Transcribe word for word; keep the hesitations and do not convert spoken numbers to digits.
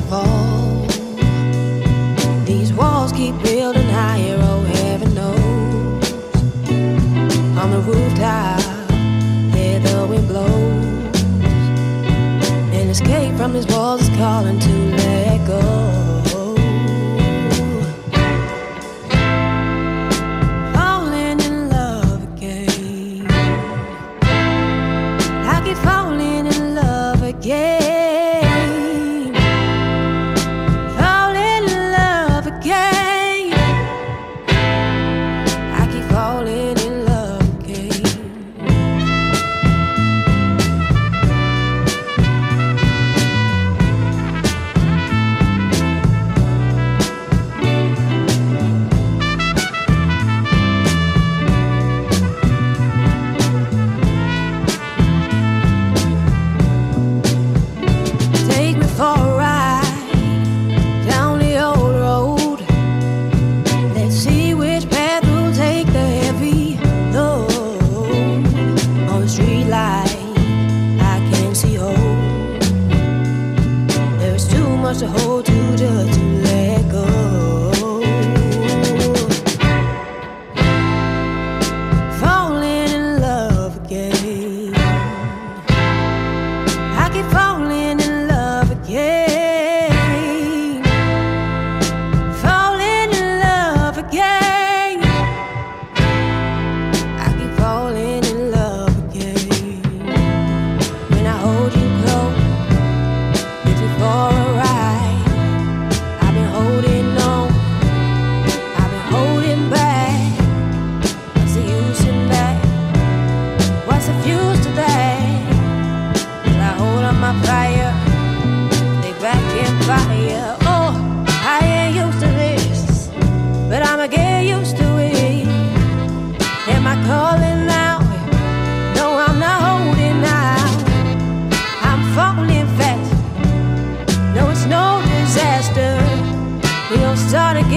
fall. These walls keep building higher, oh heaven knows. On the rooftop, there the wind blows. An escape from these walls is calling to let go. Falling in love again. I keep falling in love again. To hold to, just to let go. Falling in love again. I keep falling in love again. Falling in love again. I keep falling in love again. When I hold you close, it's before a ride. Fire, they back in fire. Oh, I ain't used to this, but I'ma get used to it. Am I calling now? No, I'm not holding out. I'm falling fast. No, it's no disaster. We don't start again.